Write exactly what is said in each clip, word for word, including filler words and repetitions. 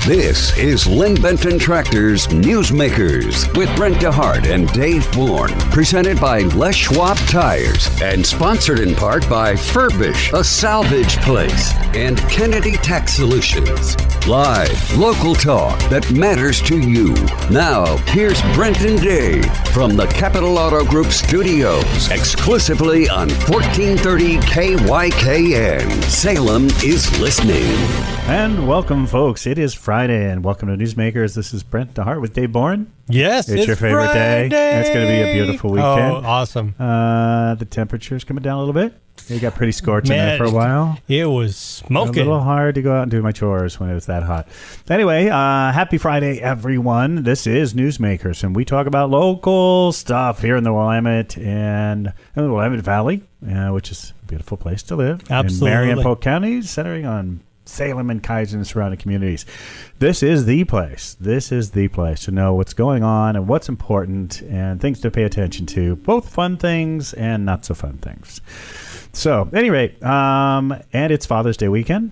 This is Lynn Benton Tractor's Newsmakers with Brent DeHart and Dave Bourne. Presented by Les Schwab Tires and sponsored in part by Furbish, a salvage place, and Kennedy Tax Solutions. Live, local talk that matters to you. Now, here's Brent and Dave from the Capital Auto Group studios, exclusively on fourteen thirty K Y K N. Salem is listening. And welcome, folks. It is Friday, and welcome to Newsmakers. This is Brent DeHart with Dave Bourne. Yes, it's, it's your favorite Friday. day. It's going to be a beautiful weekend. Oh, awesome. Uh, the temperature's coming down a little bit. It got pretty scorching Man, there for a while. It was smoking. A little hard to go out and do my chores when it was that hot. Anyway, uh, happy Friday, everyone. This is Newsmakers, and we talk about local stuff here in the Willamette and in the Willamette Valley, uh, which is a beautiful place to live. Absolutely. In Marion, Polk County, centering on Salem and Kaiser and surrounding communities. This is the place. This is the place to know what's going on and what's important and things to pay attention to, both fun things and not so fun things. So, at any rate, um, and it's Father's Day weekend,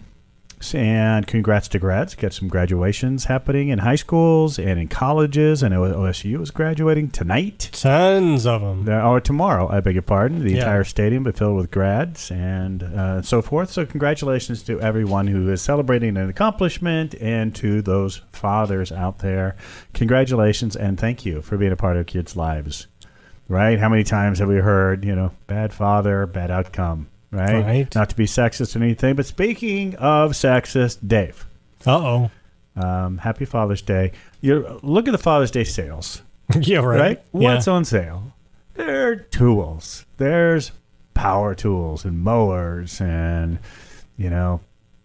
and congrats to grads. Got some graduations happening in high schools and in colleges, and O S U is graduating tonight. Tons of them. Or tomorrow, I beg your pardon. The Yeah. entire stadium will be filled with grads and uh, so forth. So congratulations to everyone who is celebrating an accomplishment, and to those fathers out there. Congratulations, and thank you for being a part of kids' lives. Right? How many times have we heard, you know, bad father, bad outcome, right? Right. Not to be sexist or anything, but speaking of sexist, Dave, Uh-oh. um, happy Father's Day. You look at the Father's Day sales, Yeah, right. right? Yeah. What's on sale? There are tools. There's power tools and mowers and, you know,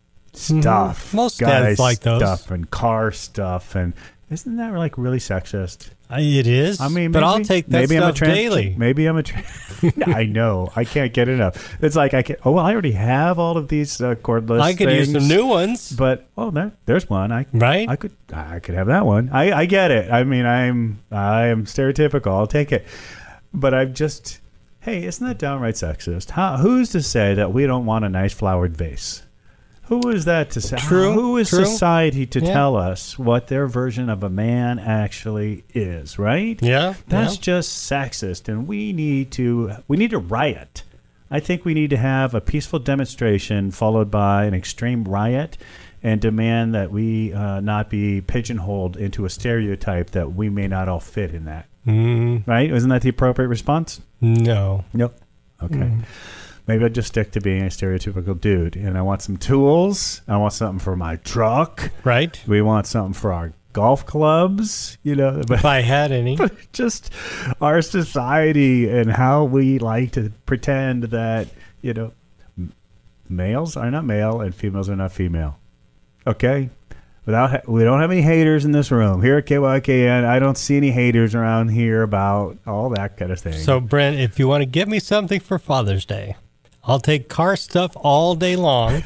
stuff. Most guys dads like those. stuff and car stuff. And isn't that like really sexist? Uh, It is. I mean, but maybe, I'll take that maybe stuff I'm a trans- daily. Maybe I'm a. Tra- I know. I can't get enough. It's like I can. Oh well, I already have all of these uh, cordless. I could things, use some new ones. But oh, there, there's one. I Right? I could. I could have that one. I, I get it. I mean, I'm I am stereotypical. I'll take it. But I'm just. Hey, isn't that downright sexist? How, who's to say that we don't want a nice flowered vase? Who is that to say? True, Who is true. society to Yeah. tell us what their version of a man actually is, right? Yeah. That's yeah. just sexist, and we need to we need to riot. I think we need to have a peaceful demonstration followed by an extreme riot, and demand that we uh, not be pigeonholed into a stereotype that we may not all fit in that. Mm, Right? Isn't that the appropriate response? no. Nope. Okay. Mm. Maybe I'll just stick to being a stereotypical dude, and I want some tools. I want something for my truck. Right? We want something for our golf clubs, you know. But If I had any. but just our society and how we like to pretend that, you know, m- males are not male and females are not female. Okay? Without ha- we don't have any haters in this room. Here at K Y K N, I don't see any haters around here about all that kind of thing. So, Brent, if you want to get me something for Father's Day, I'll take car stuff all day long.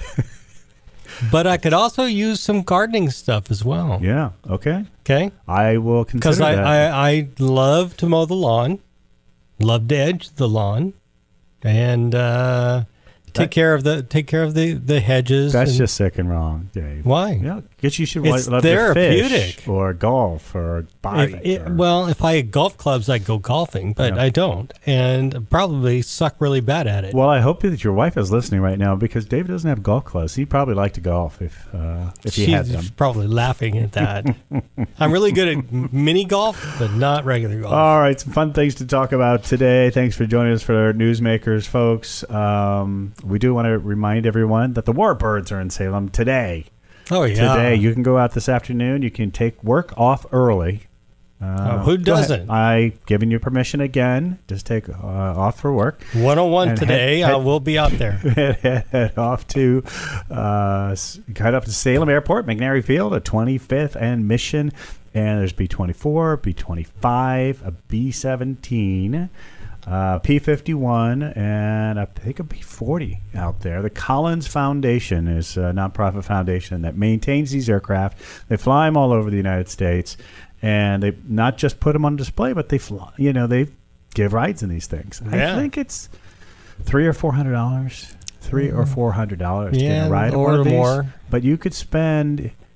But I could also use some gardening stuff as well. yeah, okay. Okay? I will consider Because I, that. I, I love to mow the lawn, love to edge the lawn, and uh, take That- care of the take care of the, the hedges. That's and- just sick and wrong, Dave. why. Yeah, guess you should It's love to therapeutic. fish or golf or bike. If it, or- well, if I had golf clubs, I'd go golfing, but Yeah. I don't, and probably suck really bad at it. Well, I hope that your wife is listening right now, because Dave doesn't have golf clubs. He'd probably like to golf if uh, if he had them. She's probably laughing at that. I'm really good at mini golf, but not regular golf. All right, some fun things to talk about today. Thanks for joining us for our Newsmakers, folks. Um, we do want to remind everyone that the Warbirds are in Salem today. oh yeah, Today, you can go out this afternoon. You can take work off early. Uh, Oh, who go ahead. doesn't? I giving you permission again. Just take uh, off for work. one oh one and today. head- I will be out there. head, head off to uh, s- head up to Salem Airport, McNary Field at twenty-fifth and Mission, and there's B twenty-four, B twenty-five, a B seventeen, uh, P fifty-one, and I think a P forty out there. The Collins Foundation is a nonprofit foundation that maintains these aircraft. They fly them all over the United States, and they not just put them on display, but they fly. You know, they give rides in these things. Yeah. I think it's three or four hundred dollars, three or four hundred dollars to Yeah, get a ride on or one of these. more. But you could spend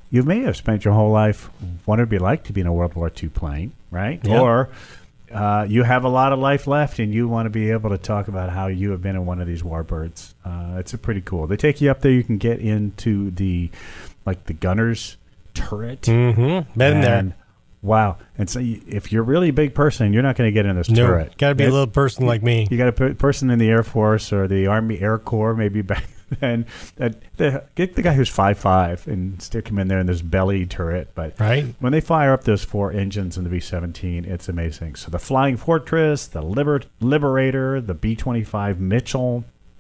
you may have spent your whole life wondering what it'd be like to be in a World War Two plane, right? Yeah. Or uh, you have a lot of life left, and you want to be able to talk about how you have been in one of these warbirds. Uh, it's a pretty cool. They take you up there. You can get into the like the gunner's turret. Mm-hmm. Been there. And, wow. And so you, if you're a really big person, you're not going to get in this No, turret. got to be It- a little person like me. You got a p- person in the Air Force or the Army Air Corps, maybe back then. That, that, get the guy who's five five and stick him in there in this belly turret. But Right. when they fire up those four engines in the B seventeen, it's amazing. So the Flying Fortress, the Liber- Liberator, the B twenty-five Mitchell,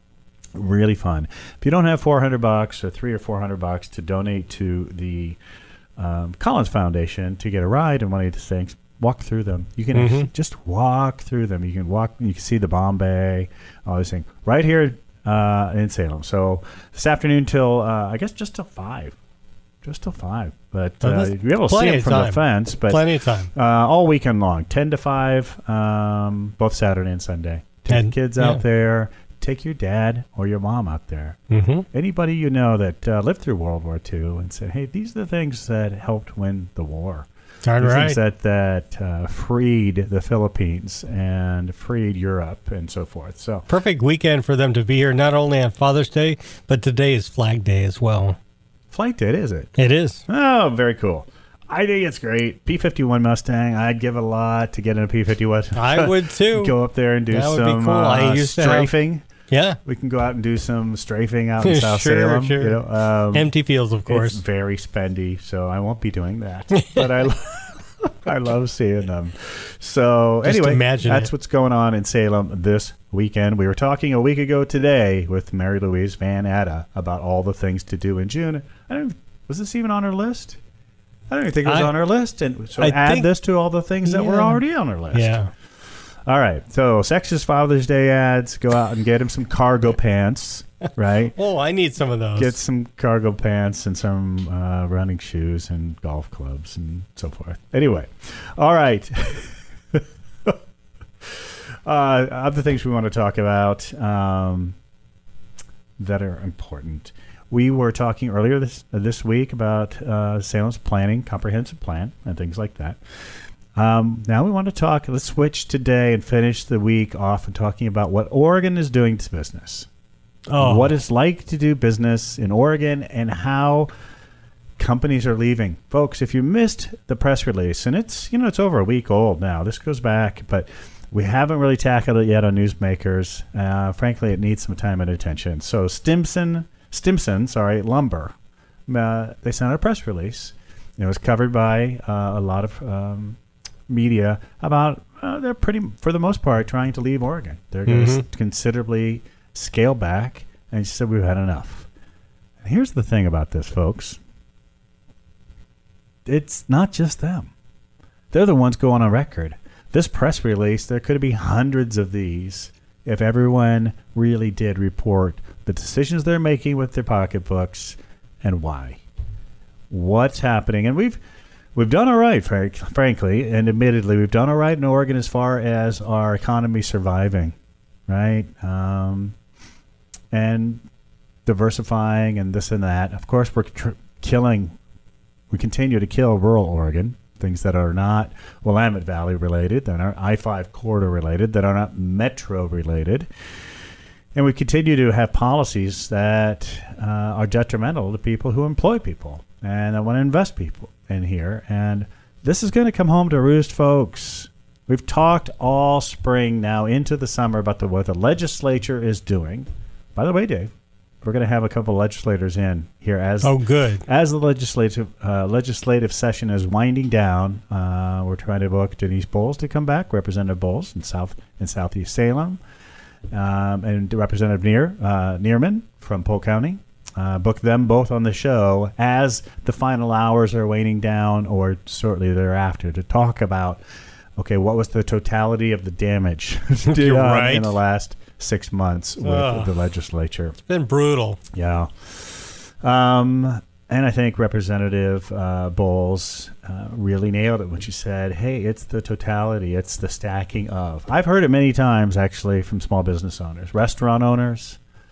really fun. If you don't have four hundred bucks or three or four hundred bucks to donate to the um, Collins Foundation to get a ride in one of these things, walk through them. You can Mhm. just walk through them. You can walk. You can see the Bombay, all these things right here uh, in Salem. So this afternoon till uh, I guess just till five, just till five. But Oh, uh, that's you'll be able to see plenty them of from the time. fence. But Plenty of time. uh, all weekend long, ten to five, um, both Saturday and Sunday. Take And- the kids yeah. out there. Take your dad or your mom out there. Mm-hmm. Anybody you know that uh, lived through World War Two and said, "Hey, these are the things that helped win the war. Darn These right. things that that uh, freed the Philippines and freed Europe and so forth." So Perfect weekend for them to be here, not only on Father's Day, but today is Flag Day as well. Flight Day, is it? It is. Oh, very cool. I think it's great. P fifty-one Mustang. I'd give a lot to get in a P fifty-one. I would too. Go up there and do That would be some cool. I uh, used to have- strafing. Yeah. We can go out and do some strafing out in South Sure, Salem. sure. You know, um, Empty fields, of It's course. very spendy, so I won't be doing that. But I, lo- I love seeing them. So Just anyway, imagine that's it. what's going on in Salem this weekend. We were talking a week ago today with Mary Louise Van Atta about all the things to do in June. I don't. Was this even on our list? I don't even think it was I- on our list. And so I add think- this to all the things that were Yeah. already on our list. Yeah. All right. So sexist Father's Day ads. Go out and get him some cargo pants. Right. Oh, I need some of those. Get some cargo pants and some uh, running shoes and golf clubs and so forth. Anyway, all right. uh, other things we want to talk about um, that are important. We were talking earlier this uh, this week about uh, Salem's planning, comprehensive plan, and things like that. Um, now we want to talk. Let's switch today and finish the week off and talking about what Oregon is doing to business. oh, What it's like to do business in Oregon and how companies are leaving. Folks, if you missed the press release, and it's, you know, it's over a week old now. This goes back, but we haven't really tackled it yet on Newsmakers. Uh, frankly, it needs some time and attention. So Stimson, Stimson, sorry, Lumber, uh, they sent out a press release. It was covered by uh, a lot of um, media about uh, they're pretty, for the most part, trying to leave Oregon. They're going to Mhm. s- considerably scale back, and she said we've had enough. And here's the thing about this, folks. It's not just them. They're the ones going on record. This press release, there could be hundreds of these if everyone really did report the decisions they're making with their pocketbooks and why. What's happening? And we've we've done all right, frank, frankly, and admittedly, we've done all right in Oregon as far as our economy surviving, right? Um, and diversifying and this and that. Of course, we're tr- killing, we continue to kill rural Oregon, things that are not Willamette Valley related, that are I five corridor related, that are not metro related. And we continue to have policies that uh, are detrimental to people who employ people and that want to invest people in here. And this is going to come home to roost, folks. We've talked all spring now into the summer about the, what the legislature is doing. By the way, Dave, we're going to have a couple legislators in here as oh, good. as the legislative uh, legislative session is winding down. Uh, we're trying to book Denise Bowles to come back, Representative Bowles in South in Southeast Salem, um, and Representative Neer uh, Neerman from Polk County. Uh, book them both on the show as the final hours are waning down, or shortly thereafter, to talk about okay, what was the totality of the damage done You're right. in the last six months with Ugh. the legislature. It's been brutal. Yeah. Um, and I think Representative uh, Bowles uh, really nailed it when she said, hey, it's the totality. It's the stacking of. I've heard it many times, actually, from small business owners, restaurant owners,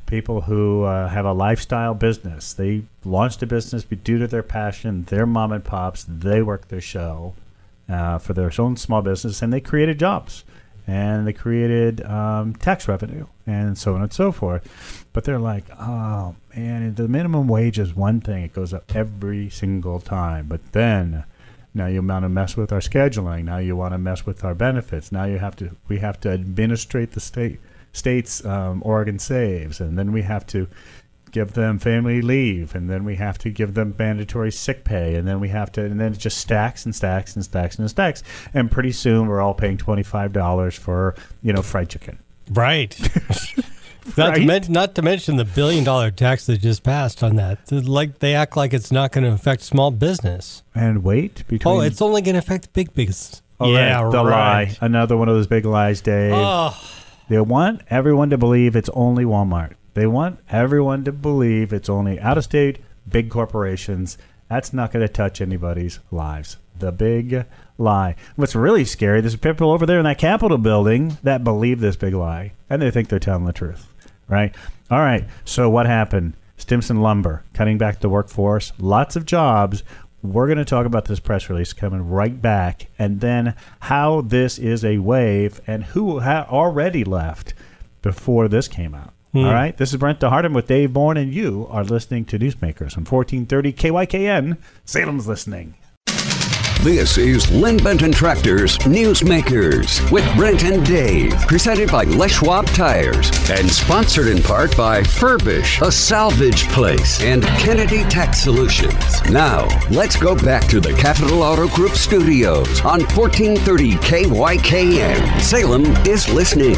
people who uh, have a lifestyle business. They launched a business due to their passion. They're mom and pops. They work their show uh, for their own small business, and they created jobs. And they created um, tax revenue and so on and so forth. But they're like, oh, man, the minimum wage is one thing. It goes up every single time. But then now you want to mess with our scheduling. Now you want to mess with our benefits. Now you have to we have to administrate the state state's um, Oregon Saves. And then we have to give them family leave, and then we have to give them mandatory sick pay, and then we have to, and then it just stacks and stacks and stacks and stacks, and pretty soon we're all paying twenty-five dollars for, you know, fried chicken. Right. Not, right? to men- not to mention the billion dollar tax that just passed on that. Like they act like it's not going to affect small business. And wait, between oh, it's only going to affect big business. Oh, yeah, right, the right. lie, another one of those big lies, Dave. Oh. They want everyone to believe it's only Walmart. They want everyone to believe it's only out-of-state big corporations. That's not going to touch anybody's lives. The big lie. What's really scary, there's people over there in that Capitol building that believe this big lie, and they think they're telling the truth, right? All right, so what happened? Stimson Lumber, cutting back the workforce, lots of jobs. We're going to talk about this press release coming right back, and then how this is a wave and who ha- already left before this came out. All right, this is Brent DeHarden with Dave Bourne, and you are listening to Newsmakers on fourteen thirty K Y K N. Salem's listening. This is Lynn Benton Tractors Newsmakers with Brent and Dave, presented by Les Schwab Tires and sponsored in part by Furbish, a salvage place, and Kennedy Tax Solutions. Now, let's go back to the Capital Auto Group studios on fourteen thirty K Y K N. Salem is listening.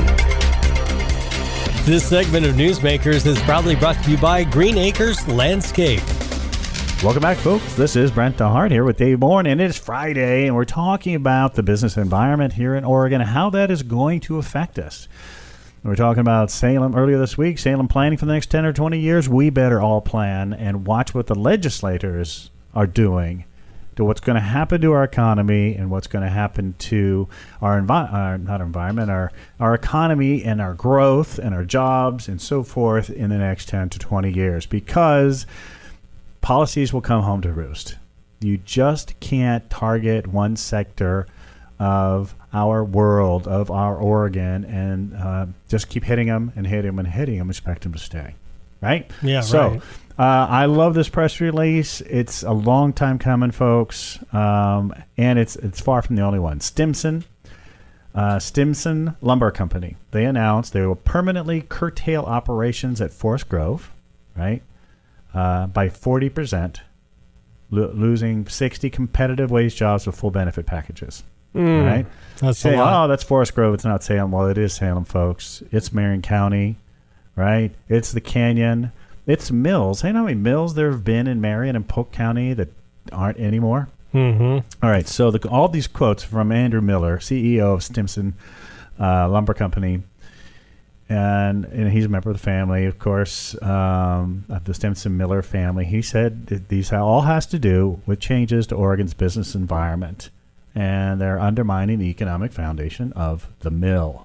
This segment of Newsmakers is proudly brought to you by Green Acres Landscape. Welcome back, folks. This is Brent DeHart here with Dave Bourne, and it's Friday, and we're talking about the business environment here in Oregon and how that is going to affect us. We were talking about Salem earlier this week, Salem planning for the next ten or twenty years. We better all plan and watch what the legislators are doing to what's going to happen to our economy and what's going to happen to our, envi- our not our environment, our, our economy and our growth and our jobs and so forth in the next ten to twenty years, because policies will come home to roost. You just can't target one sector of our world, of our Oregon, and uh, just keep hitting them and hitting them and hitting them, expect them to stay. Right? Yeah, so, right. Uh, I love this press release. It's a long time coming, folks, um, and it's it's far from the only one. Stimson, uh, Stimson Lumber Company. They announced they will permanently curtail operations at Forest Grove, right, uh, by forty percent, lo- losing sixty competitive wage jobs with full benefit packages. Mm, right? That's Say, a lot. oh, that's Forest Grove. It's not Salem. Well, it is Salem, folks. It's Marion County, right? It's the Canyon. It's mills. Hey, you know how many mills there have been in Marion and Polk County that aren't anymore? Mm-hmm. All right, so the, all these quotes from Andrew Miller, C E O of Stimson uh, Lumber Company, and, and he's a member of the family, of course, um, of the Stimson Miller family. He said that these all has to do with changes to Oregon's business environment, and they're undermining the economic foundation of the mill.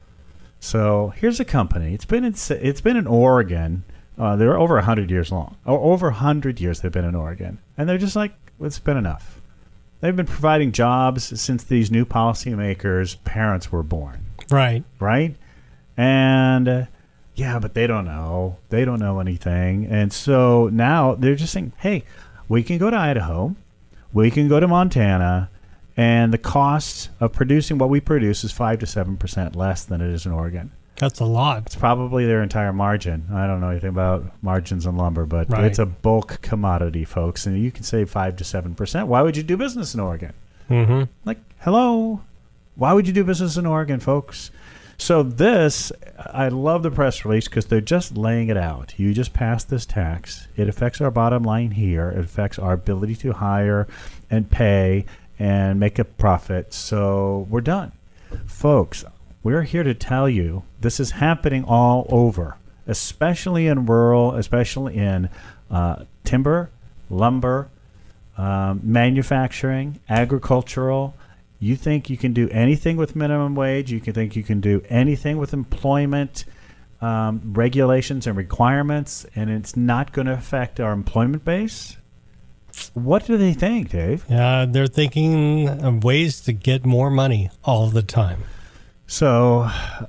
So here's a company. It's been in, it's been in Oregon. Uh, they're over one hundred years long. Or over one hundred years they've been in Oregon. And they're just like, it's been enough. They've been providing jobs since these new policymakers' parents were born. Right. Right? And, uh, yeah, but they don't know. They don't know anything. And so now they're just saying, hey, we can go to Idaho. We can go to Montana. And the cost of producing what we produce is five to seven percent less than it is in Oregon. That's a lot. It's probably their entire margin. I don't know anything about margins in lumber, but Right. it's a bulk commodity, folks, and you can save five to seven percent. Why would you do business in Oregon? Mm-hmm. Like, hello, why would you do business in Oregon, folks? So this, I love the press release because they're just laying it out. You just passed this tax. It affects our bottom line here. It affects our ability to hire and pay and make a profit. So we're done, folks. We're here to tell you this is happening all over, especially in rural, especially in uh, timber, lumber, um, manufacturing, agricultural. You think you can do anything with minimum wage. You can think you can do anything with employment. um, regulations and requirements, and it's not going to affect our employment base. What do they think, Dave? Uh, they're thinking of ways to get more money all the time. So,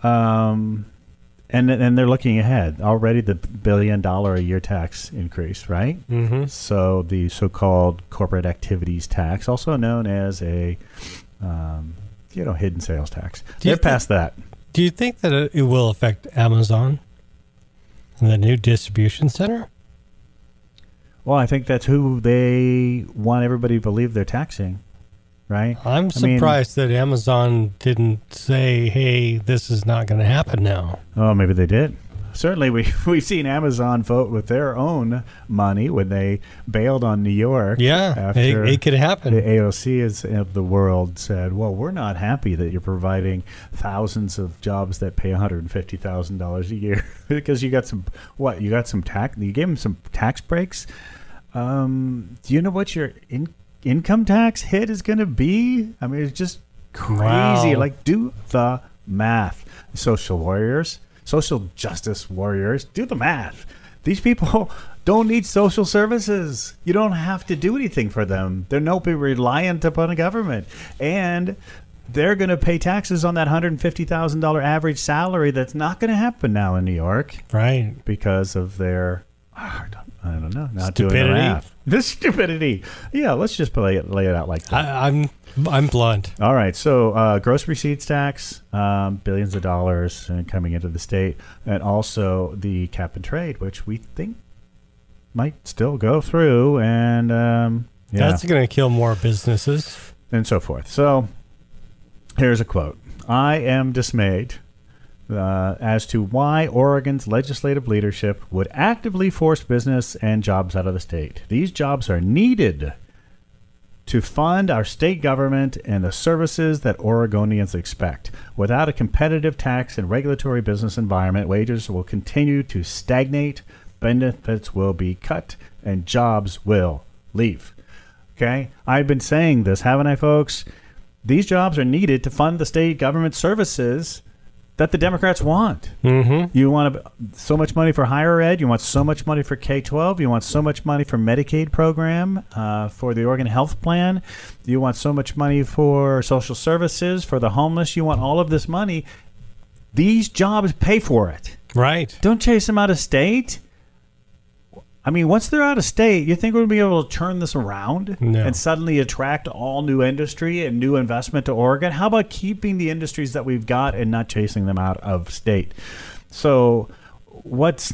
um, and and they're looking ahead. Already the billion dollar a year tax increase, right? Mm-hmm. So the so-called corporate activities tax, also known as a, um, you know, hidden sales tax. Do you They're past that. Do you think that it it will affect Amazon and the new distribution center? Well, I think that's who they want everybody to believe they're taxing, right? I'm I mean- surprised that Amazon didn't say, hey, this is not going to happen now. Oh, maybe they did. Certainly, we, we've seen Amazon vote with their own money when they bailed on New York. Yeah, after it, it could happen. the A O C is, of the world said, well, we're not happy that you're providing thousands of jobs that pay one hundred fifty thousand dollars a year because you got some, what, you got some tax, you gave them some tax breaks. Um, do you know what your in, income tax hit is going to be? I mean, it's just crazy. Wow. Like, do the math. Social warriors, social justice warriors, do the math. These people don't need social services. You don't have to do anything for them. They're not be reliant upon a government. And they're going to pay taxes on that one hundred fifty thousand dollars average salary. That's not going to happen now in New York Right. because of their, I don't, I don't know, not doing Stupidity. the math. This stupidity. Yeah, let's just lay it, lay it out like that. I, I'm I'm blunt. All right, so uh, gross receipts tax, um, billions of dollars uh, coming into the state, and also the cap and trade, which we think might still go through, and um, yeah, That's going to kill more businesses. and so forth. So here's a quote: "I am dismayed uh, as to why Oregon's legislative leadership would actively force business and jobs out of the state. These jobs are needed to fund our state government and the services that Oregonians expect. Without a competitive tax and regulatory business environment, wages will continue to stagnate, benefits will be cut, and jobs will leave." Okay? I've been saying this, haven't I, folks? These jobs are needed to fund the state government services that the Democrats want. Mm-hmm. You want so much money for higher ed. You want so much money for K twelve. You want so much money for Medicaid program, uh, for the Oregon Health Plan. You want so much money for social services, for the homeless. You want all of this money. These jobs pay for it. Right. Don't chase them out of state. I mean, once they're out of state, you think we're going to be able to turn this around No. and suddenly attract all new industry and new investment to Oregon? How about keeping the industries that we've got and not chasing them out of state? So what's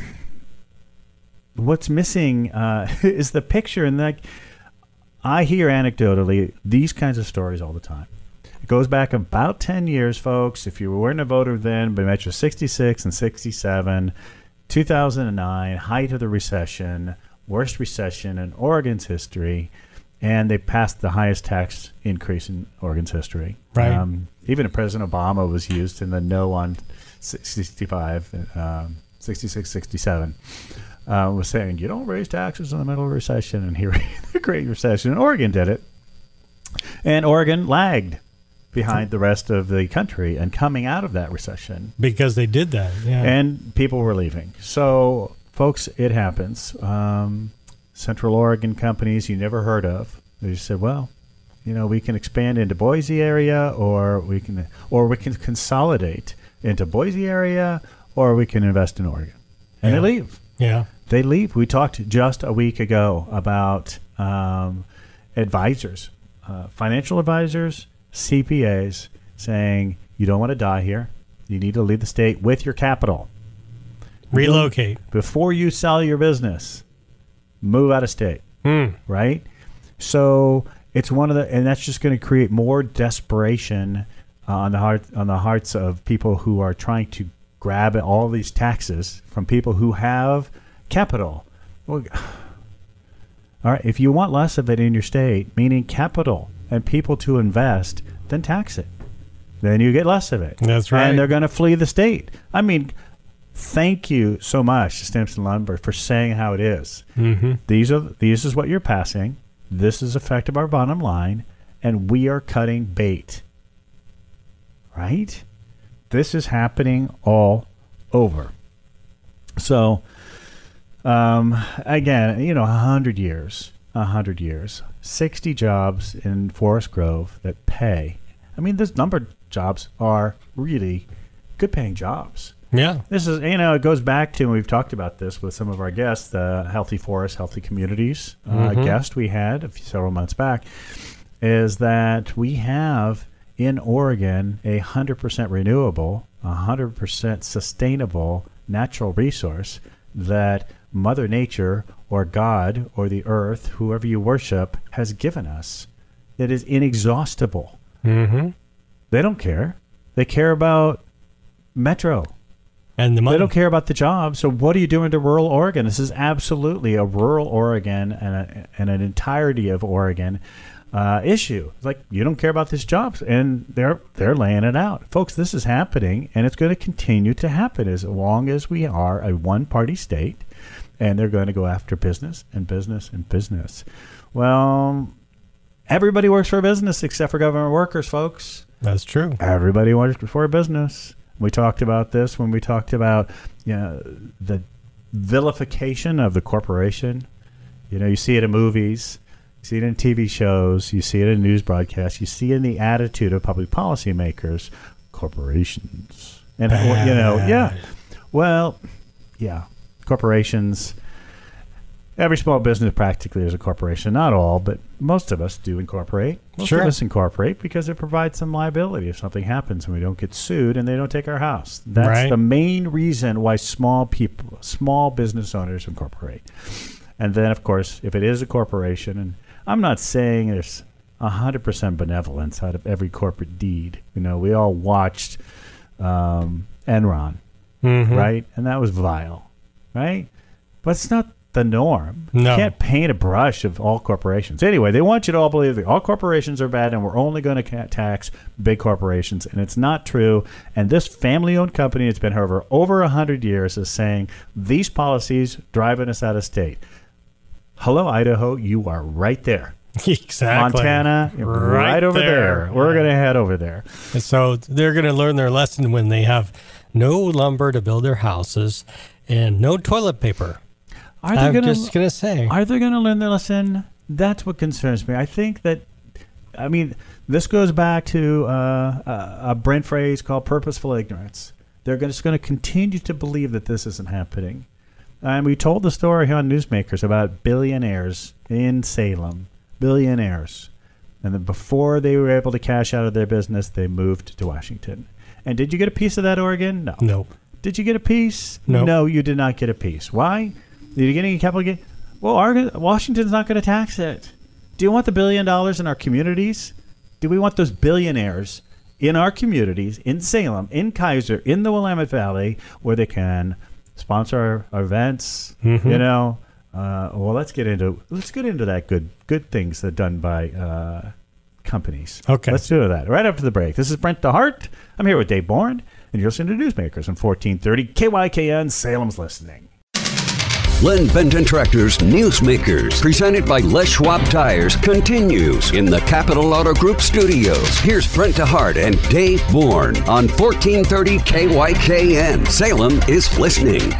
what's missing uh, is the picture. And like, I hear anecdotally these kinds of stories all the time. It goes back about ten years, folks. If you weren't a voter then, but Metro sixty-six and sixty-seven, two thousand nine, height of the recession, worst recession in Oregon's history, and they passed the highest tax increase in Oregon's history. Right. Um, even President Obama was used in the no on sixty-five, um, sixty-six, sixty-seven. Uh, was saying, you don't raise taxes in the middle of a recession, and here the Great Recession. And Oregon did it. And Oregon lagged behind the rest of the country and coming out of that recession. Because they did that. Yeah. And people were leaving. So, folks, it happens. Um, Central Oregon companies you never heard of. They just said, well, you know, we can expand into Boise area, or we can, or we can consolidate into Boise area, or we can invest in Oregon. And Yeah. they leave. yeah. They leave. We talked just a week ago about um, advisors, uh, financial advisors, C P As, saying you don't want to die here. You need to leave the state with your capital. Relocate. Before you sell your business, move out of state, Hmm. right? So it's one of the, and that's just going to create more desperation uh, on the heart on the hearts of people who are trying to grab all these taxes from people who have capital. Well, all right, if you want less of it in your state, meaning capital and people to invest, then tax it. Then you get less of it. That's right. And they're going to flee the state. I mean, thank you so much, Stimson Lumber, for saying how it is. Mm-hmm. These are these is what you're passing. This is effective our bottom line, and we are cutting bait. Right? This is happening all over. So, um, again, you know, a hundred years, a hundred years, sixty jobs in Forest Grove that pay. I mean, this number of jobs are really good-paying jobs. Yeah. This is, you know, it goes back to, and we've talked about this with some of our guests, the Healthy Forests, Healthy Communities uh, Mhm. guest we had a few, several months back, is that we have in Oregon a one hundred percent renewable, one hundred percent sustainable natural resource that Mother Nature or God or the earth, whoever you worship, has given us. That is inexhaustible. Mm-hmm. They don't care. They care about Metro. And the money. They don't care about the job. So what are you doing to rural Oregon? This is absolutely a rural Oregon and, a, and an entirety of Oregon uh, issue. It's like, you don't care about this job, and they're they're laying it out. Folks, this is happening, and it's going to continue to happen as long as we are a one-party state, and they're going to go after business and business and business. Well, everybody works for a business except for government workers, folks. That's true. Everybody works for a business. We talked about this when we talked about, you know, the vilification of the corporation. You know, you see it in movies, you see it in T V shows, you see it in news broadcasts, you see it in the attitude of public policy makers, corporations. And, Bad. you know, yeah. Well, yeah, corporations. Every small business practically is a corporation. Not all, but most of us do incorporate. Most Sure. of us incorporate because it provides some liability if something happens and we don't get sued and they don't take our house. That's Right. the main reason why small people, small business owners incorporate. And then, of course, if it is a corporation, and I'm not saying there's one hundred percent benevolence out of every corporate deed. You know, we all watched um, Enron, Mm-hmm. right? And that was vile, right? But it's not the norm. No. You can't paint a brush of all corporations. Anyway, they want you to all believe that all corporations are bad and we're only going to tax big corporations, and it's not true. And this family-owned company that's been here for over one hundred years is saying these policies driving us out of state. Hello, Idaho, you are right there. Exactly. Montana, right, Right over there. there. We're Yeah. going to head over there. And so they're going to learn their lesson when they have no lumber to build their houses and no toilet paper. Are they I'm gonna, just going to say. Are they going to learn their lesson? That's what concerns me. I think that, I mean, this goes back to uh, a, a Brent phrase called purposeful ignorance. They're gonna, just going to continue to believe that this isn't happening. And we told the story here on Newsmakers about billionaires in Salem. Billionaires. And then before they were able to cash out of their business, they moved to Washington. And did you get a piece of that, Oregon? No. No. Did you get a piece? No. No, you did not get a piece. Why? Did you get any capital gain? Well, Oregon, Washington's not going to tax it. Do you want the billion dollars in our communities? Do we want those billionaires in our communities, in Salem, in Kaiser, in the Willamette Valley, where they can sponsor our, our events? Mhm. You know, uh, well, let's get into let's get into that good good things that are done by uh, companies. Okay. Let's do that right after the break. This is Brent DeHart. I'm here with Dave Bourne, and you're listening to Newsmakers on fourteen thirty K Y K N. Salem's listening. Len Benton Tractor's Newsmakers, presented by Les Schwab Tires, continues in the Capital Auto Group studios. Here's Brent DeHart and Dave Bourne on fourteen thirty K Y K N. Salem is listening.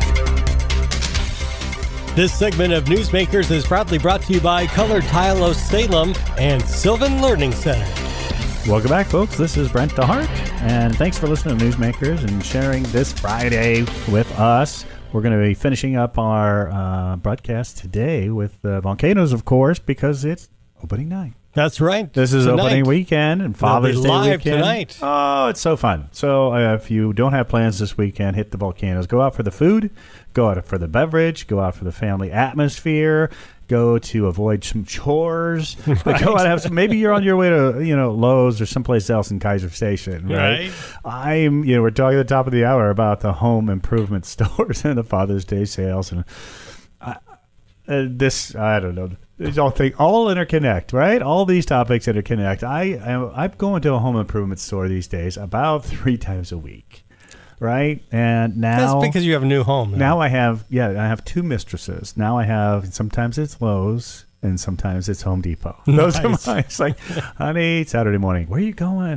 This segment of Newsmakers is proudly brought to you by Color Tile of Salem and Sylvan Learning Center. Welcome back, folks. This is Brent DeHart, and thanks for listening to Newsmakers and sharing this Friday with us. We're going to be finishing up our uh, broadcast today with uh, volcanoes, of course, because it's opening night. That's right. This is Tonight. opening weekend and We'll Father's be Day live weekend. tonight. Oh, it's so fun. So uh, if you don't have plans this weekend, hit the volcanoes. Go out for the food, go out for the beverage, go out for the family atmosphere, go to avoid some chores. Right. Go out and have some, maybe you're on your way to, you know, Lowe's or someplace else in Kaiser Station, right? Right. I'm, you know, we're talking at the top of the hour about the home improvement stores and the Father's Day sales. And uh, uh, this, I don't know. These all things all interconnect, right? All these topics interconnect. I am I'm going to a home improvement store these days about three times a week, right? And now That's because you have a new home. though. now I have yeah I have two mistresses. Now I have sometimes it's Lowe's and sometimes it's Home Depot. Those are Nice. my. It's like, honey, Saturday morning. Where are you going? I'm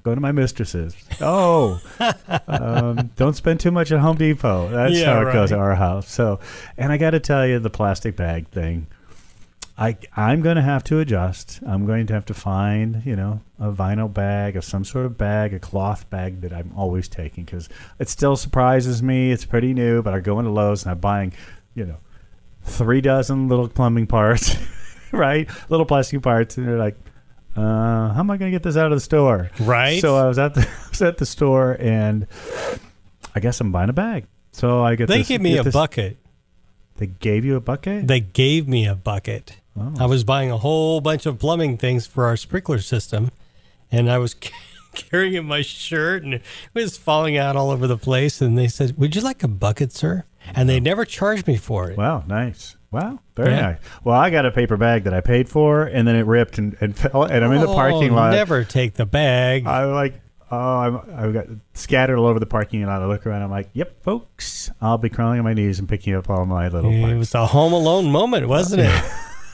go to my mistress's. Oh, um, don't spend too much at Home Depot. That's Yeah, how it right. goes at our house. So, and I got to tell you, the plastic bag thing, I, I'm going to have to adjust. I'm going to have to find, you know, a vinyl bag of some sort of bag, a cloth bag that I'm always taking, because it still surprises me. It's pretty new, but I go into Lowe's and I'm buying, you know, three dozen little plumbing parts, right? Little plastic parts, and they're like, uh, how am I going to get this out of the store? Right. So I was at the I was at the store, and I guess I'm buying a bag. So I get They this, give me get a this- bucket. They gave you a bucket? They gave me a bucket. Oh. I was buying a whole bunch of plumbing things for our sprinkler system, and I was carrying it in my shirt, and it was falling out all over the place. And they said, "Would you like a bucket, sir?" And they never charged me for it. Wow, nice. Wow, very Yeah. nice. Well, I got a paper bag that I paid for, and then it ripped and, and fell, and I'm in the parking Oh, lot. Never take the bag. I'm like, oh, I'm, I got scattered all over the parking lot. I look around. I'm like, yep, folks, I'll be crawling on my knees and picking up all my little It parts. was a Home Alone moment, wasn't it?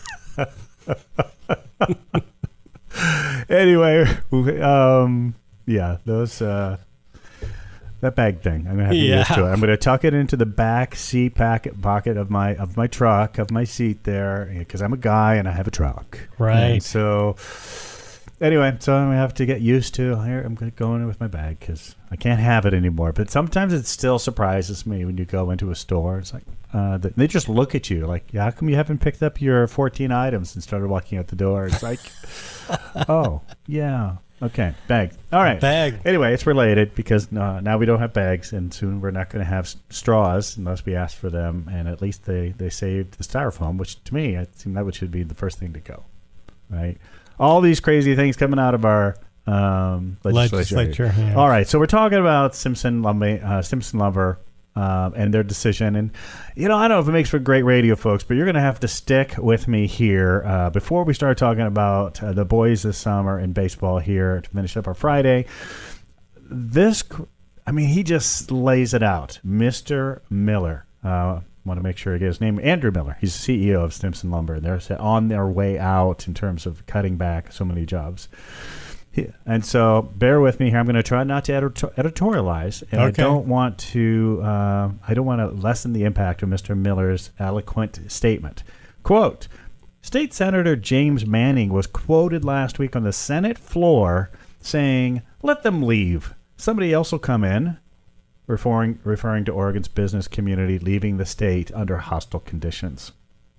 Anyway, um, yeah, those uh, that bag thing. I'm gonna have to Yeah. get used to it. I'm gonna tuck it into the back seat packet pocket of my of my truck of my seat there, because I'm a guy and I have a truck. Right. And so anyway, so I'm gonna have to get used to. Here, I'm gonna go in with my bag because I can't have it anymore. But sometimes it still surprises me when you go into a store. It's like uh, they just look at you like, yeah, how come you haven't picked up your fourteen items and started walking out the door? It's like, oh yeah, okay, bag. All right, Bag. Anyway, it's related because uh, now we don't have bags, and soon we're not going to have s- straws unless we ask for them. And at least they they saved the styrofoam, which to me, it seemed that would should be the first thing to go, right? All these crazy things coming out of our um, legislature. Legislature, yeah. All right, so we're talking about Simpson Lumber, uh, Simpson Lumber, uh, and their decision. And you know, I don't know if it makes for great radio, folks, but you're going to have to stick with me here uh, before we start talking about uh, the boys this summer in baseball here to finish up our Friday. This, I mean, he just lays it out, Mister Miller. Uh, want to make sure I get his name. Andrew Miller. He's the C E O of Simpson Lumber, and they're on their way out in terms of cutting back so many jobs. He, and so, bear with me here. I'm going to try not to edito- editorialize, and Okay. I don't want to. Uh, I don't want to lessen the impact of Mister Miller's eloquent statement. Quote: State Senator James Manning was quoted last week on the Senate floor saying, "Let them leave. Somebody else will come in." Referring, referring to Oregon's business community leaving the state under hostile conditions.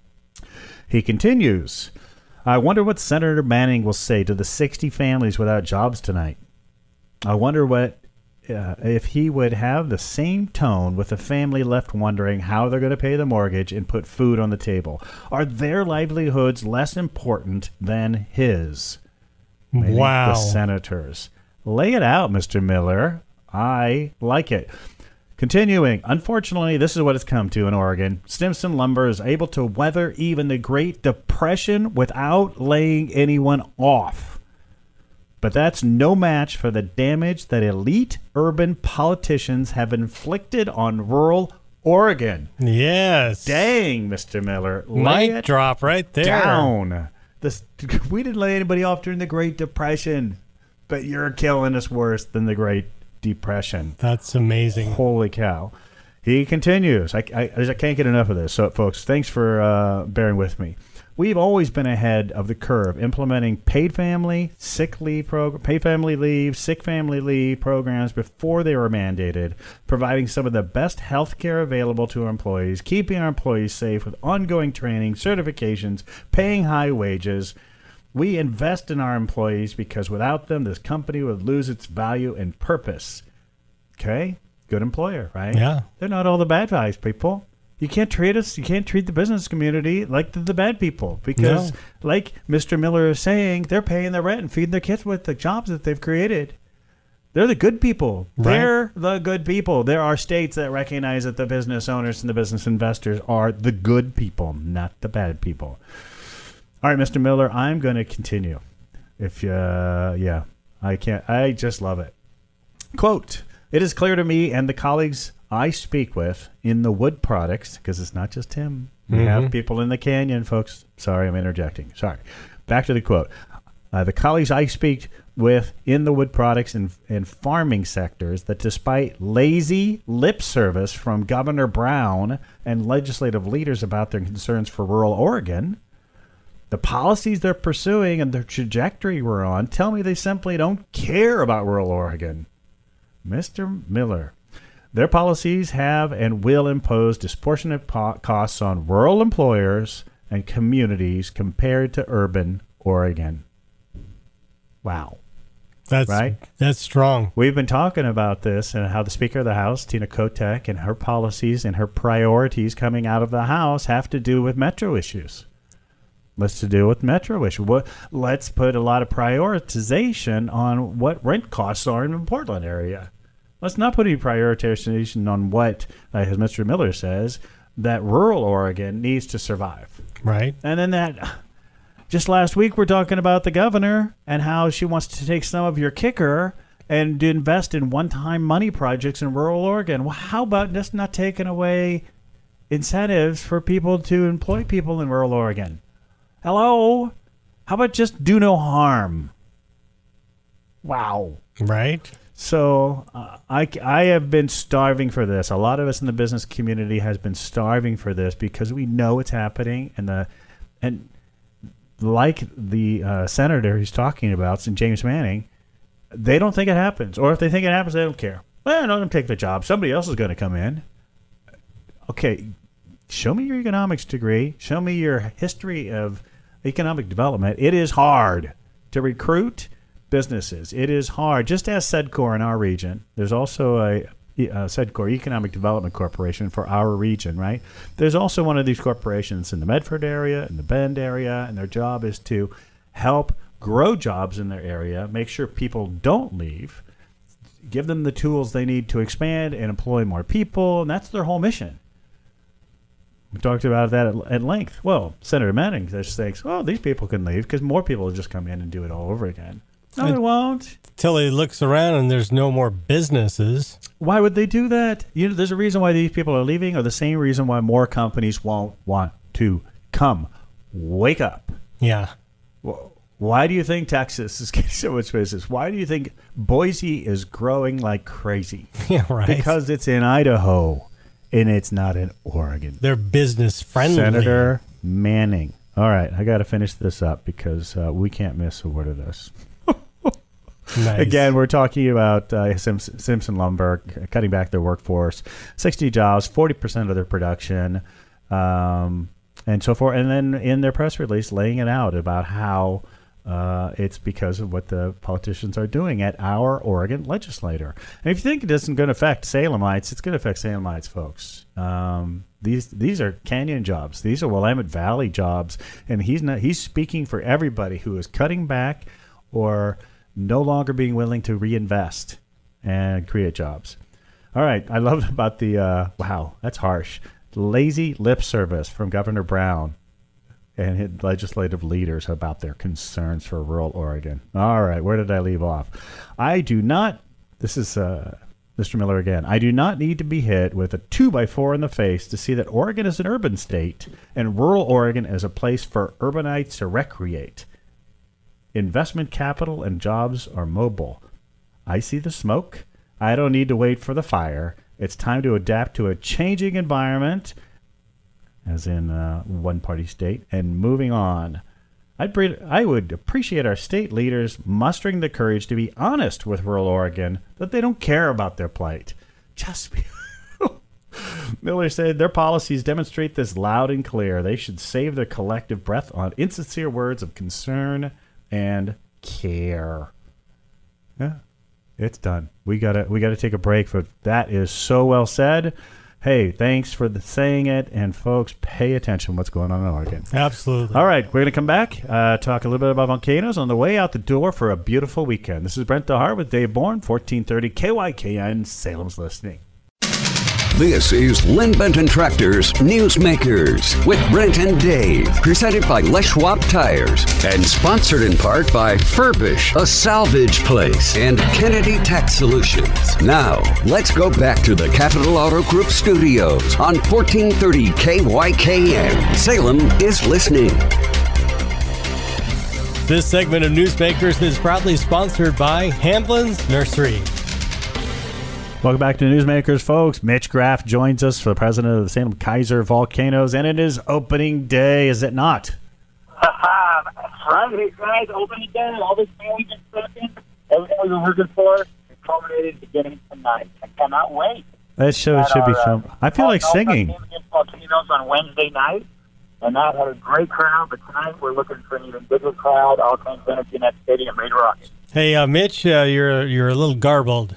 He continues, I wonder what Senator Manning will say to the sixty families without jobs tonight. I wonder what uh, if he would have the same tone with a family left wondering how they're going to pay the mortgage and put food on the table. Are their livelihoods less important than his? Meaning Wow. The senators. Lay it out, Mister Miller. I like it. Continuing, unfortunately, this is what it's come to in Oregon. Simpson Lumber is able to weather even the Great Depression without laying anyone off. But that's no match for the damage that elite urban politicians have inflicted on rural Oregon. Yes. Dang, Mister Miller. Lay Mic it drop right there. down. This, we didn't lay anybody off during the Great Depression, but you're killing us worse than the Great Depression. That's amazing. Holy cow. He continues. I, I, I can't get enough of this. So, folks, thanks for uh, bearing with me. We've always been ahead of the curve, implementing paid family, sick leave program, paid family leave, sick family leave programs before they were mandated, providing some of the best health care available to our employees, keeping our employees safe with ongoing training, certifications, paying high wages. We invest in our employees because without them, this company would lose its value and purpose. Okay? Good employer, right? Yeah. They're not all the bad guys, people. You can't treat us, you can't treat the business community like the, the bad people because, No. like Mister Miller is saying, they're paying their rent and feeding their kids with the jobs that they've created. They're the good people. Right. They're the good people. There are states that recognize that the business owners and the business investors are the good people, not the bad people. All right, Mister Miller, I'm going to continue. If uh, yeah, I can't. I just love it. Quote: It is clear to me and the colleagues I speak with in the wood products, because it's not just him. We Mhm. have people in the canyon, folks. Sorry, I'm interjecting. Sorry. Back to the quote. Uh, the colleagues I speak with in the wood products and, and farming sectors that despite lazy lip service from Governor Brown and legislative leaders about their concerns for rural Oregon, the policies they're pursuing and the trajectory we're on tell me they simply don't care about rural Oregon. Mister Miller, their policies have and will impose disproportionate po- costs on rural employers and communities compared to urban Oregon. Wow. That's right. That's strong. We've been talking about this and how the Speaker of the House, Tina Kotek, and her policies and her priorities coming out of the House have to do with metro issues. Let's to do with metro issues. What, let's put a lot of prioritization on what rent costs are in the Portland area. Let's not put any prioritization on what, uh, as Mister Miller says, that rural Oregon needs to survive. Right. And then that... Just last week, we're talking about the governor and how she wants to take some of your kicker and invest in one-time money projects in rural Oregon. Well, how about just not taking away incentives for people to employ people in rural Oregon? Hello? How about just do no harm? Wow. Right. So uh, I, I have been starving for this. A lot of us in the business community has been starving for this because we know it's happening. And the and like the uh, senator he's talking about, Saint James Manning, they don't think it happens. Or if they think it happens, they don't care. Well, let them take the job. Somebody else is going to come in. Okay, show me your economics degree. Show me your history of economic development. It is hard to recruit businesses. It is hard. Just as Sedcor in our region. There's also a uh, Sedcor Economic Development Corporation for our region, right? There's also one of these corporations in the Medford area, in the Bend area, and their job is to help grow jobs in their area, make sure people don't leave, give them the tools they need to expand and employ more people, and that's their whole mission. We talked about that at, at length. Well, Senator Manning just thinks, oh, these people can leave because more people will just come in and do it all over again. No, they won't. Till he looks around and there's no more businesses. Why would they do that? You know, there's a reason why these people are leaving, or the same reason why more companies won't want to come. Wake up. Yeah. Why do you think Texas is getting so much business? Why do you think Boise is growing like crazy? Yeah, right. Because it's in Idaho, and it's not in Oregon. They're business friendly. Senator Manning. All right, I got to finish this up because uh, we can't miss a word of this. Nice. Again, we're talking about uh, Simpson, Simpson Lumber cutting back their workforce, sixty jobs, forty percent of their production, um, and so forth. And then in their press release, laying it out about how uh, it's because of what the politicians are doing at our Oregon legislature. And if you think it isn't going to affect Salemites, it's going to affect Salemites, folks. Um, these these are Canyon jobs. These are Willamette Valley jobs. And he's not. He's speaking for everybody who is cutting back or no longer being willing to reinvest and create jobs. All right. I love about the, uh, wow, that's harsh. Lazy lip service from Governor Brown and his legislative leaders about their concerns for rural Oregon. All right. Where did I leave off? I do not, this is uh, Mister Miller again. I do not need to be hit with a two by four in the face to see that Oregon is an urban state and rural Oregon is a place for urbanites to recreate. Investment capital and jobs are mobile. I see the smoke. I don't need to wait for the fire. It's time to adapt to a changing environment, as in uh, one-party state, and moving on. I'd pre- I would appreciate our state leaders mustering the courage to be honest with rural Oregon that they don't care about their plight. Just be Miller said their policies demonstrate this loud and clear. They should save their collective breath on insincere words of concern and care. Yeah, it's done. We gotta we gotta take a break. For that is so well said. Hey, thanks for the saying it, and folks, pay attention to what's going on in Oregon. Absolutely. All right, we're gonna come back, uh, talk a little bit about volcanoes on the way out the door for a beautiful weekend. This is Brent DeHart with Dave Bourne, fourteen thirty K Y K N, Salem's Listening. This is Lynn Benton Tractor's Newsmakers with Brent and Dave, presented by Les Schwab Tires and sponsored in part by Furbish, a salvage place, and Kennedy Tax Solutions. Now, let's go back to the Capital Auto Group studios on fourteen thirty K Y K N. Salem is listening. This segment of Newsmakers is proudly sponsored by Hamblin's Nursery. Welcome back to Newsmakers, folks. Mitch Graff joins us, for the president of the Salem Keizer Volcanoes, and it is opening day, is it not? That's right, guys. Opening day. All this time we've been stuck in, everything we've been working for, is culminated beginning tonight. I cannot wait. That show At should be our, fun. uh, I feel like singing. Game against Volcanoes on Wednesday night, and that had a great crowd. But tonight we're looking for an even bigger crowd. All kinds of energy in that stadium, ready to rock it. Hey, uh, Mitch, uh, you're you're a little garbled.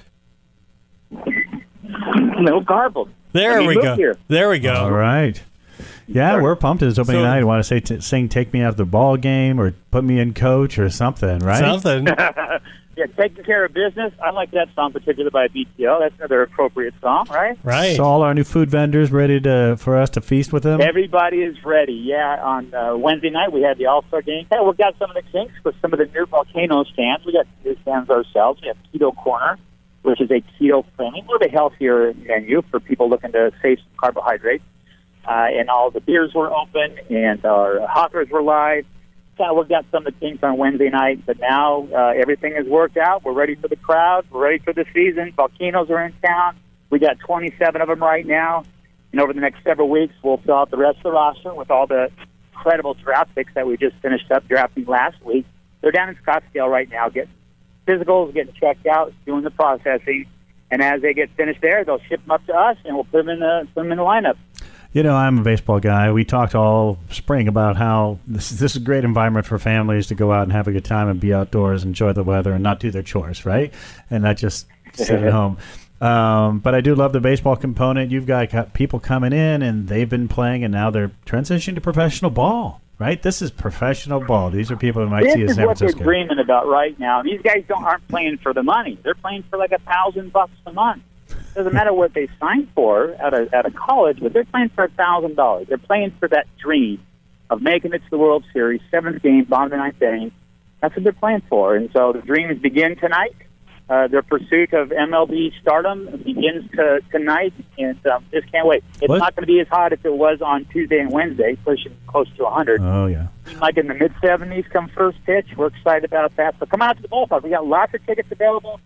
No garbled. There me we move go. here. There we go. All right. Yeah, we're pumped. It's opening So- night. I want to say, t- sing "Take Me Out of the Ball Game" or "Put Me in Coach" or something, right? Something. Yeah, taking care of business. I like that song particularly by B T O. That's another appropriate song, right? Right. So all our new food vendors ready to for us to feast with them. Everybody is ready. Yeah, on uh, Wednesday night we had the All-Star game. Hey, we've got some of the kinks with some of the new Volcano stands. We got new stands ourselves. We have Keto Corner, which is a keto-friendly, a little bit healthier menu for people looking to save some carbohydrates. Uh, and all the beers were open, and our hoppers were live. So we've got some of the kinks on Wednesday night, but now uh, everything is worked out. We're ready for the crowd. We're ready for the season. Volcanoes are in town. We got twenty-seven of them right now. And over the next several weeks, we'll fill out the rest of the roster with all the incredible draft picks that we just finished up drafting last week. They're down in Scottsdale right now, getting physicals, getting checked out, doing the processing. And as they get finished there, they'll ship them up to us, and we'll put them in the, put them in the lineup. You know, I'm a baseball guy. We talked all spring about how this, this is a great environment for families to go out and have a good time and be outdoors, enjoy the weather, and not do their chores, right? And not just sit at home. Um, but I do love the baseball component. You've got, got people coming in, and they've been playing, and now they're transitioning to professional ball, right? This is professional ball. These are people who might This see in is San what Francisco. they're dreaming about right now. These guys don't aren't playing for the money. They're playing for like a thousand bucks a month. Doesn't matter what they signed for at a at a college, but they're playing for a thousand dollars. They're playing for that dream of making it to the World Series, seventh game, bottom of the ninth inning. That's what they're playing for. And so the dreams begin tonight. Uh, their pursuit of M L B stardom begins to, tonight, and um, just can't wait. It's What? not going to be as hot as it was on Tuesday and Wednesday, pushing close to one hundred. Oh, yeah. Like in the mid seventies, come first pitch. We're excited about that. So come out to the ballpark. We got lots of tickets available.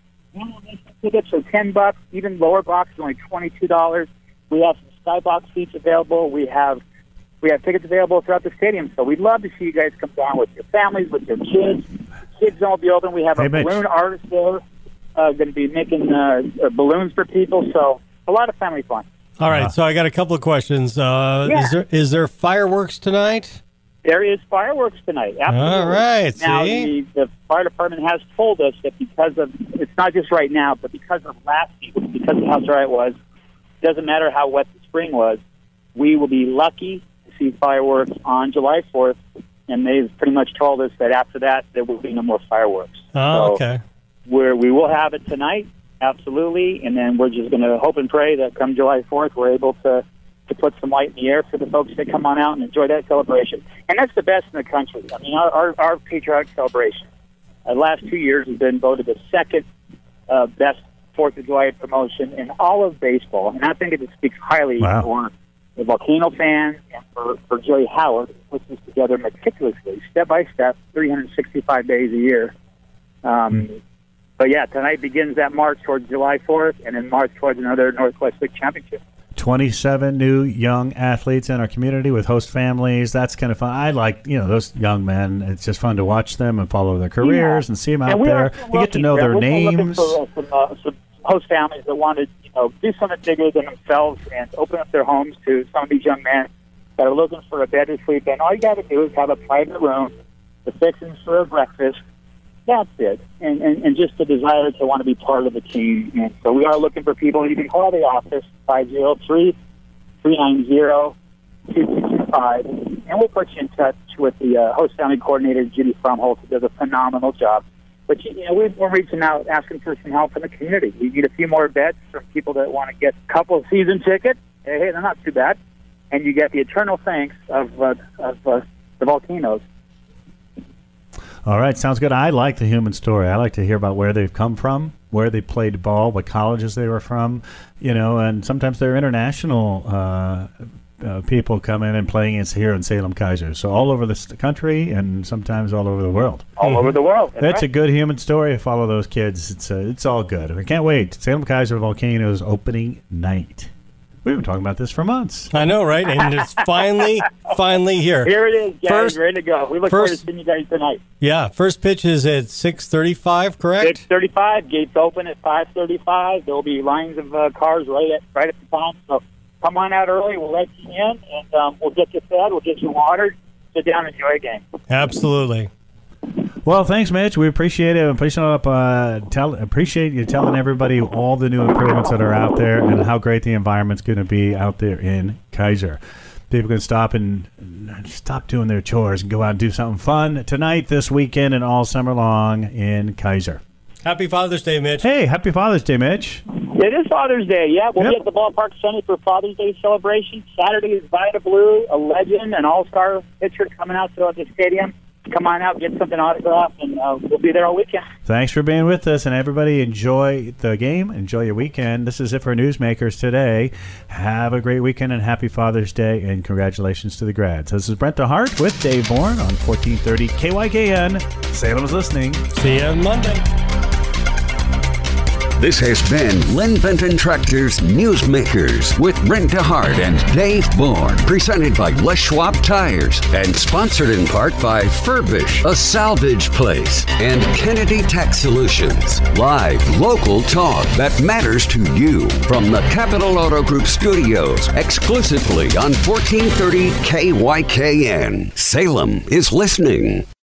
Tickets are ten bucks. Even lower box is only twenty two dollars. We have some skybox seats available. We have we have tickets available throughout the stadium. So we'd love to see you guys come down with your families, with your kids. Kids don't be open. We have Hey, a Mitch. balloon artist there, uh, going to be making uh, uh, balloons for people. So a lot of family fun. All right, so I got a couple of questions. Uh, Yeah. Is there is there fireworks tonight? There is fireworks tonight. Absolutely. All right, Now, see? the, the fire department has told us that because of, it's not just right now, but because of last season, because of how dry it was, it doesn't matter how wet the spring was, we will be lucky to see fireworks on July fourth, and they've pretty much told us that after that, there will be no more fireworks. Oh, So okay. we're, we will have it tonight, absolutely, and then we're just going to hope and pray that come July fourth, we're able to to put some light in the air for the folks that come on out and enjoy that celebration. And that's the best in the country. I mean, our, our, our patriotic celebration, the last two years has been voted the second uh, best fourth of July promotion in all of baseball. And I think it speaks highly Wow. for the Volcano fans and for, for Joey Howard, who puts this together meticulously, step by step, three hundred sixty-five days a year. Um, Mm. But yeah, tonight begins that march towards July fourth, and then march towards another Northwest League championship. twenty-seven new young athletes in our community with host families. That's kind of fun. I like, you know, those young men. It's just fun to watch them and follow their careers Yeah. and see them out And we there. are so You get to lucky, know Brett. their We're so looking names. For, uh, some, uh, some host families that want to, you know, do something bigger than themselves and open up their homes to some of these young men that are looking for a bed to sleep in. All you got to do is have a private room, the fixings for a breakfast. That's it. And, and, and just the desire to want to be part of the team. And so we are looking for people. You can call the office, five oh three, three nine zero, two two two five, and we'll put you in touch with the uh, host family coordinator, Judy Fromholtz, who does a phenomenal job. But, you know, we're we're reaching out, asking for some help from the community. We need a few more beds from people that want to get a couple of season tickets. Hey, hey, they're not too bad. And you get the eternal thanks of, uh, of uh, the Volcanoes. All right, sounds good. I like the human story. I like to hear about where they've come from, where they played ball, what colleges they were from, you know, and sometimes they're international uh, uh, people coming and playing is here in Salem Kaiser. So all over the s- country and sometimes all over the world. All over the world. That's right. a good human story. Follow those kids. It's uh, it's all good. I can't wait. Salem Kaiser Volcanoes opening night. We've been talking about this for months. I know, right? And it's finally, finally here. Here it is, guys. First- ready to go. We look first- forward to seeing you guys tonight. Yeah, first pitch is at six thirty-five, six correct? thirty-five. Gates open at five thirty-five. There will be lines of uh, cars right at right at the time. So come on out early. We'll let you in, and um, we'll get you fed. We'll get you watered. Sit down and enjoy a game. Absolutely. Well, thanks, Mitch. We appreciate it. Appreciate up. Uh, tell appreciate you telling everybody all the new improvements that are out there and how great the environment's going to be out there in Kaiser. People can stop and stop doing their chores and go out and do something fun tonight, this weekend, and all summer long in Kaiser. Happy Father's Day, Mitch. Hey, happy Father's Day, Mitch. It is Father's Day, yeah. We'll Yep. be at the Ballpark Sunday for Father's Day celebration. Saturday is Vida Blue, a legend, an all-star pitcher coming out to the stadium. Come on out, get something autographed, and uh, we'll be there all weekend. Thanks for being with us, and everybody enjoy the game. Enjoy your weekend. This is it for Newsmakers today. Have a great weekend and happy Father's Day, and congratulations to the grads. This is Brent DeHart with Dave Bourne on fourteen thirty K Y K N. Salem is listening. See you on Monday. This has been Lynn Benton Tractor's Newsmakers with Brent DeHart and Dave Bourne, presented by Les Schwab Tires and sponsored in part by Furbish, a salvage place, and Kennedy Tax Solutions. Live local talk that matters to you from the Capital Auto Group studios, exclusively on fourteen thirty K Y K N. Salem is listening.